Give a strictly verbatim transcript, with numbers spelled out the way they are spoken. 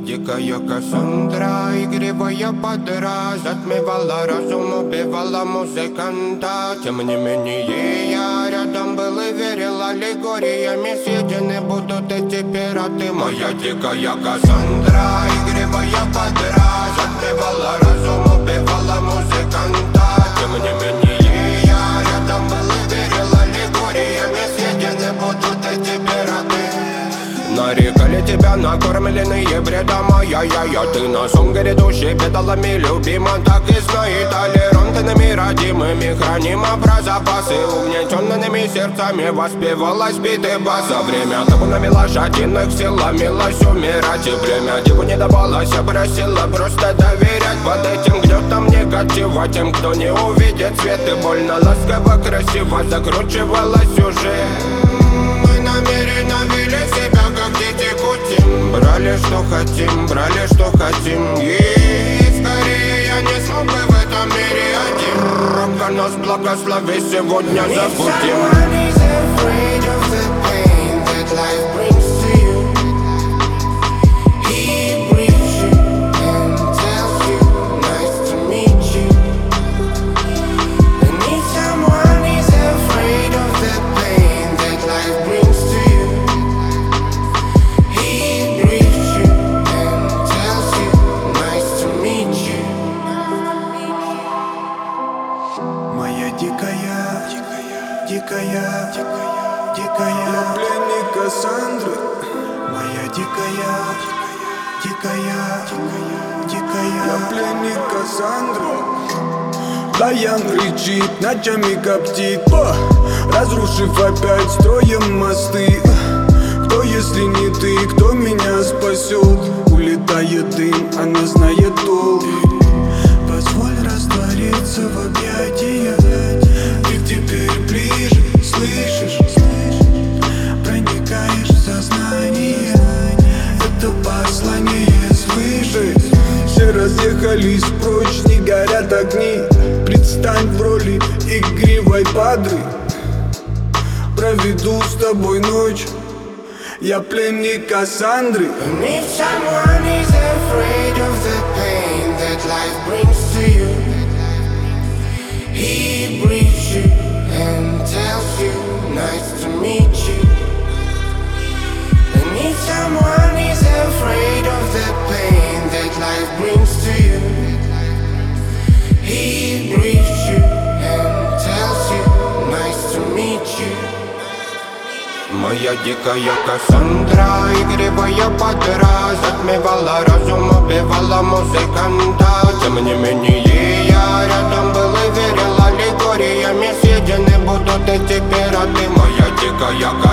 дикая Кассандра, игривая подра, затмевала разум, убивала музыканта. Тем не менее я рядом был и верил аллегориями. Съедены будут эти пираты. Моя дикая Кассандра, игривая подра, затмевала разум, убивала музыканта. Тем не менее я рядом был и верил аллегориями. Съедены будут эти пираты. Нарекали тебя накормленные бредом, ай-яй-яй. Ты на сон грядущий бедолами любима. Так и знай, толерантными родимыми хранима про запасы. Угнетенными сердцами воспевалась биты баса. Время табунами лошадиных сила милась умирать. И время диву не давалось, я просила просто доверять. Под этим гнетом негатива тем, кто не увидит свет. И больно ласково, красиво закручивала сюжет. Мы намеренно вели себя как дети кутим. Брали что хотим, брали что хотим. И скорее я не смог бы в этом мире один. Рамка нас благослови, сегодня забудем. Дикая, дикая, дикая, я пленник Кассандры. Моя дикая, дикая, дикая, я пленник Кассандры. Даян кричит, ночами коптит, о, разрушив опять строем мосты. Кто, если не ты, кто меня спасет? Улетает дым, она знает толк. Позволь раствориться в объятиях. Ты теперь ближе, слышишь? Проникаешь в сознание. Это послание свыше. Все разъехались прочь, не горят огни. Предстань в роли игривой падры. Проведу с тобой ночь. Я пленник Кассандры. And if someone is afraid of the pain that life brings to you, he breathes you and tells you, nice to meet you. And if someone is afraid of the pain that life brings to you, he breathes you and tells you, nice to meet you. Моя дикая Кассандра, игривая подра, затмевала разум, убивала музыканта. Тем не менее я рядом был и верил аллегориями. Съедены будут эти пираты. Моя дикая Кассандра.